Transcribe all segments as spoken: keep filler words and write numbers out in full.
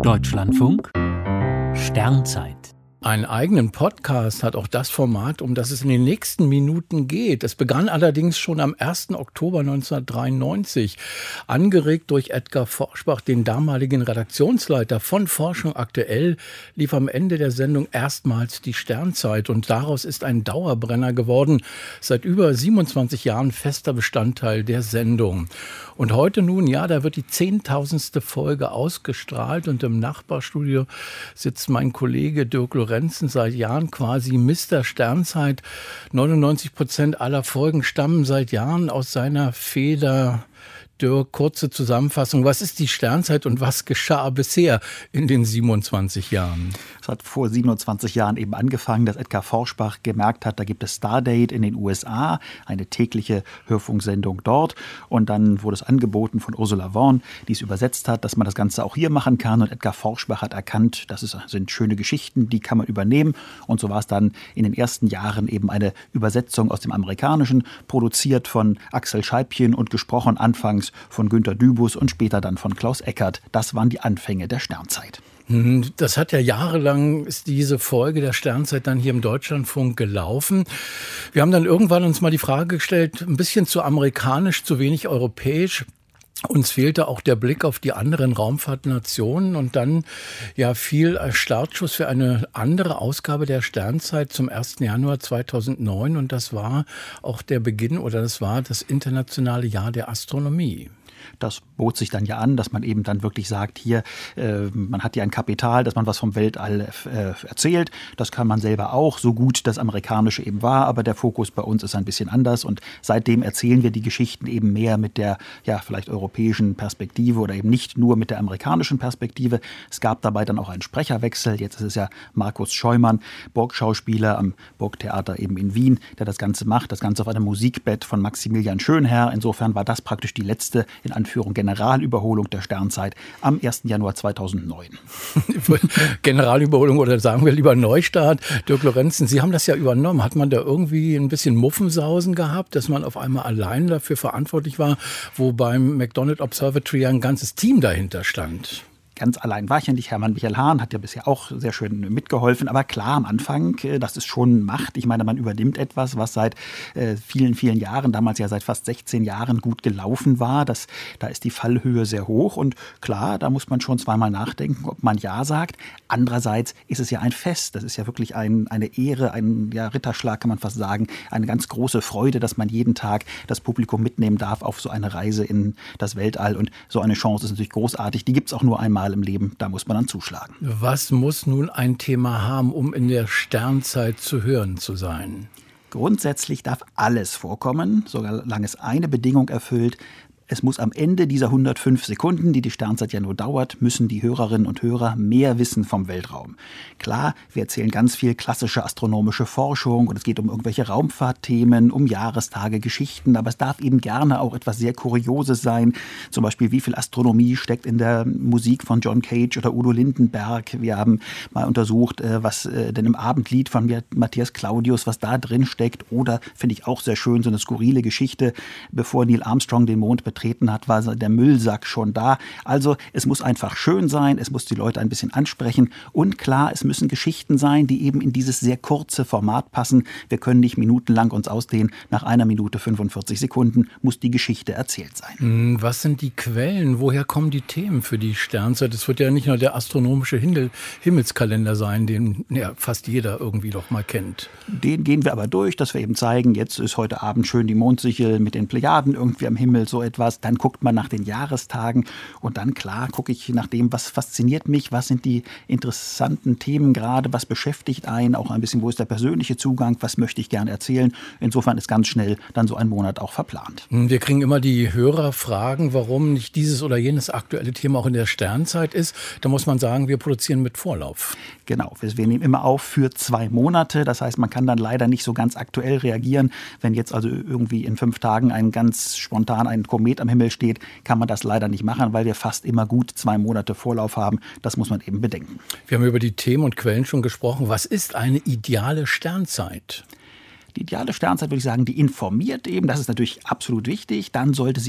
Deutschlandfunk Sternzeit. Einen eigenen Podcast hat auch das Format, um das es in den nächsten Minuten geht. Es begann allerdings schon am ersten Oktober neunzehnhundertdreiundneunzig, angeregt durch Edgar Forschbach, den damaligen Redaktionsleiter von Forschung aktuell, lief am Ende der Sendung erstmals die Sternzeit und daraus ist ein Dauerbrenner geworden, seit über siebenundzwanzig Jahren fester Bestandteil der Sendung. Und heute nun, ja, da wird die zehntausendste Folge ausgestrahlt und im Nachbarstudio sitzt mein Kollege Dirk Lorenzen, seit Jahren quasi Mister Sternzeit. neunundneunzig Prozent aller Folgen stammen seit Jahren aus seiner Feder. Dirk, kurze Zusammenfassung. Was ist die Sternzeit und was geschah bisher in den siebenundzwanzig Jahren? Es hat vor siebenundzwanzig Jahren eben angefangen, dass Edgar Forschbach gemerkt hat, da gibt es Stardate in den U S A, eine tägliche Hörfunksendung dort. Und dann wurde es angeboten von Ursula Worn, die es übersetzt hat, dass man das Ganze auch hier machen kann. Und Edgar Forschbach hat erkannt, das sind schöne Geschichten, die kann man übernehmen. Und so war es dann in den ersten Jahren eben eine Übersetzung aus dem Amerikanischen, produziert von Axel Scheibchen und gesprochen anfangs von Günter Dübus und später dann von Klaus Eckert. Das waren die Anfänge der Sternzeit. Das hat ja jahrelang, ist diese Folge der Sternzeit dann hier im Deutschlandfunk gelaufen. Wir haben dann irgendwann uns mal die Frage gestellt, ein bisschen zu amerikanisch, zu wenig europäisch. Uns fehlte auch der Blick auf die anderen Raumfahrtnationen und dann ja fiel als Startschuss für eine andere Ausgabe der Sternzeit zum ersten Januar zweitausendneun und das war auch der Beginn oder das war das internationale Jahr der Astronomie. Das bot sich dann ja an, dass man eben dann wirklich sagt, hier, äh, man hat ja ein Kapital, dass man was vom Weltall äh, erzählt. Das kann man selber auch, so gut das Amerikanische eben war, aber der Fokus bei uns ist ein bisschen anders und seitdem erzählen wir die Geschichten eben mehr mit der, ja, vielleicht europäischen Perspektive oder eben nicht nur mit der amerikanischen Perspektive. Es gab dabei dann auch einen Sprecherwechsel. Jetzt ist es ja Markus Scheumann, Burgschauspieler am Burgtheater eben in Wien, der das Ganze macht. Das Ganze auf einem Musikbett von Maximilian Schönherr. Insofern war das praktisch die letzte, in Anführung, Generalüberholung der Sternzeit am ersten Januar zweitausendneun. Generalüberholung oder sagen wir lieber Neustart. Dirk Lorenzen, Sie haben das ja übernommen. Hat man da irgendwie ein bisschen Muffensausen gehabt, dass man auf einmal allein dafür verantwortlich war, wo beim McDonald Observatory ein ganzes Team dahinter stand? Ganz allein war ich ja nicht. Hermann Michael Hahn hat ja bisher auch sehr schön mitgeholfen. Aber klar, am Anfang, das ist schon Macht. Ich meine, man übernimmt etwas, was seit äh, vielen, vielen Jahren, damals ja seit fast sechzehn Jahren gut gelaufen war. Das, da ist die Fallhöhe sehr hoch. Und klar, da muss man schon zweimal nachdenken, ob man Ja sagt. Andererseits ist es ja ein Fest. Das ist ja wirklich ein, eine Ehre, ein ja, Ritterschlag, kann man fast sagen. Eine ganz große Freude, dass man jeden Tag das Publikum mitnehmen darf auf so eine Reise in das Weltall. Und so eine Chance ist natürlich großartig. Die gibt es auch nur einmal im Leben, da muss man dann zuschlagen. Was muss nun ein Thema haben, um in der Sternzeit zu hören zu sein? Grundsätzlich darf alles vorkommen, solange es eine Bedingung erfüllt. Es muss am Ende dieser hundertfünf Sekunden, die die Sternzeit ja nur dauert, müssen die Hörerinnen und Hörer mehr wissen vom Weltraum. Klar, wir erzählen ganz viel klassische astronomische Forschung und es geht um irgendwelche Raumfahrtthemen, um Jahrestage, Geschichten, aber es darf eben gerne auch etwas sehr Kurioses sein. Zum Beispiel, wie viel Astronomie steckt in der Musik von John Cage oder Udo Lindenberg. Wir haben mal untersucht, was denn im Abendlied von Matthias Claudius, was da drin steckt. Oder, finde ich auch sehr schön, so eine skurrile Geschichte, bevor Neil Armstrong den Mond betreten hat, war der Müllsack schon da. Also es muss einfach schön sein, es muss die Leute ein bisschen ansprechen und klar, es müssen Geschichten sein, die eben in dieses sehr kurze Format passen. Wir können nicht minutenlang uns ausdehnen. Nach einer Minute fünfundvierzig Sekunden muss die Geschichte erzählt sein. Was sind die Quellen? Woher kommen die Themen für die Sternzeit? Es wird ja nicht nur der astronomische Himmel- Himmelskalender sein, den ja, fast jeder irgendwie doch mal kennt. Den gehen wir aber durch, dass wir eben zeigen, jetzt ist heute Abend schön die Mondsichel mit den Plejaden irgendwie am Himmel, so etwas. Dann guckt man nach den Jahrestagen und dann, klar, gucke ich nach dem, was fasziniert mich, was sind die interessanten Themen gerade, was beschäftigt einen, auch ein bisschen, wo ist der persönliche Zugang, was möchte ich gerne erzählen. Insofern ist ganz schnell dann so ein Monat auch verplant. Wir kriegen immer die Hörerfragen, warum nicht dieses oder jenes aktuelle Thema auch in der Sternzeit ist. Da muss man sagen, wir produzieren mit Vorlauf. Genau, wir, wir nehmen immer auf für zwei Monate. Das heißt, man kann dann leider nicht so ganz aktuell reagieren. Wenn jetzt also irgendwie in fünf Tagen ein ganz spontan ein Komet am Himmel steht, kann man das leider nicht machen, weil wir fast immer gut zwei Monate Vorlauf haben. Das muss man eben bedenken. Wir haben über die Themen und Quellen schon gesprochen. Was ist eine ideale Sternzeit? Die ideale Sternzeit, würde ich sagen, die informiert eben. Das ist natürlich absolut wichtig. Dann sollte sie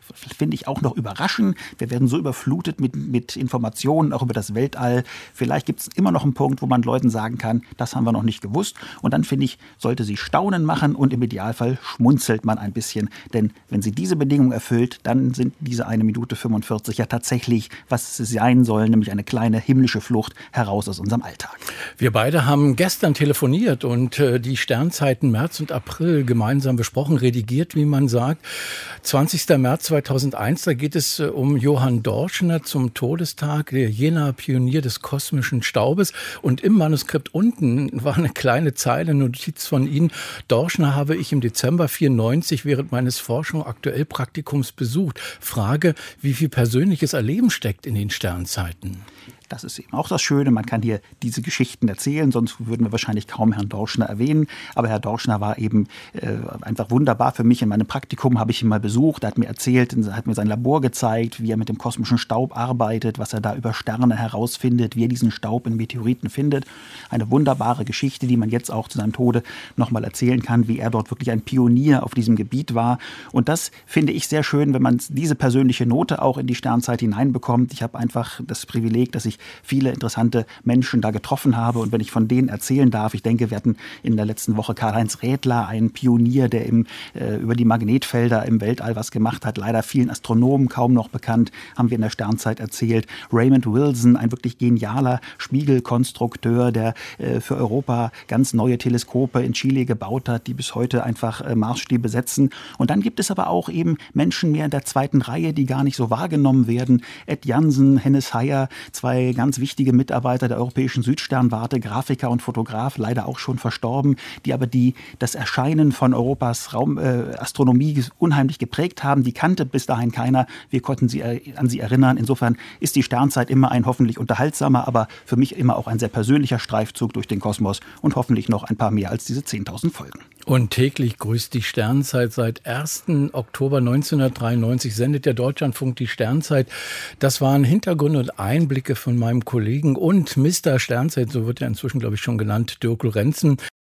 finde ich, auch noch überraschen. Wir werden so überflutet mit, mit Informationen, auch über das Weltall. Vielleicht gibt es immer noch einen Punkt, wo man Leuten sagen kann, das haben wir noch nicht gewusst. Und dann, finde ich, sollte sie Staunen machen und im Idealfall schmunzelt man ein bisschen. Denn wenn sie diese Bedingungen erfüllt, dann sind diese eine Minute fünfundvierzig ja tatsächlich, was sie sein sollen, nämlich eine kleine himmlische Flucht heraus aus unserem Alltag. Wir beide haben gestern telefoniert und äh, die Sternzeiten März und April gemeinsam besprochen, redigiert, wie man sagt. zwanzigster März zweitausendeins, da geht es äh, um Johann Dorschner zum Todestag, der jener Pionier des kosmischen Staubes. Und im Manuskript unten war eine kleine Zeile, Notiz von Ihnen. Dorschner habe ich im Dezember vierundneunzig während meines Forschung aktuell Praktikums besucht. Frage, wie viel persönliches Erleben steckt in den Sternzeiten? Das ist eben auch das Schöne. Man kann hier diese Geschichten erzählen, sonst würden wir wahrscheinlich kaum Herrn Dorschner erwähnen. Aber Herr Dorschner war eben äh, einfach wunderbar für mich. In meinem Praktikum habe ich ihn mal besucht. Er hat mir erzählt, er hat mir sein Labor gezeigt, wie er mit dem kosmischen Staub arbeitet, was er da über Sterne herausfindet, wie er diesen Staub in Meteoriten findet. Eine wunderbare Geschichte, die man jetzt auch zu seinem Tode nochmal erzählen kann, wie er dort wirklich ein Pionier auf diesem Gebiet war. Und das finde ich sehr schön, wenn man diese persönliche Note auch in die Sternzeit hineinbekommt. Ich habe einfach das Privileg, dass ich viele interessante Menschen da getroffen habe. Und wenn ich von denen erzählen darf, ich denke, wir hatten in der letzten Woche Karl-Heinz Rädler, einen Pionier, der im, äh, über die Magnetfelder im Weltall was gemacht hat, leider vielen Astronomen kaum noch bekannt, haben wir in der Sternzeit erzählt. Raymond Wilson, ein wirklich genialer Spiegelkonstrukteur, der äh, für Europa ganz neue Teleskope in Chile gebaut hat, die bis heute einfach äh, Marsstäbe setzen. Und dann gibt es aber auch eben Menschen mehr in der zweiten Reihe, die gar nicht so wahrgenommen werden. Ed Jansen, Hennes Heyer, zwei ganz wichtige Mitarbeiter der Europäischen Südsternwarte, Grafiker und Fotograf, leider auch schon verstorben, die aber die das Erscheinen von Europas Raum, äh, Astronomie unheimlich geprägt haben. Die kannte bis dahin keiner. Wir konnten sie äh, an sie erinnern. Insofern ist die Sternzeit immer ein hoffentlich unterhaltsamer, aber für mich immer auch ein sehr persönlicher Streifzug durch den Kosmos und hoffentlich noch ein paar mehr als diese zehntausend Folgen. Und täglich grüßt die Sternzeit. Seit ersten Oktober neunzehnhundertdreiundneunzig sendet der Deutschlandfunk die Sternzeit. Das waren Hintergründe und Einblicke von meinem Kollegen und Mister Sternzeit, so wird er inzwischen, glaube ich, schon genannt, Dirk Lorenzen.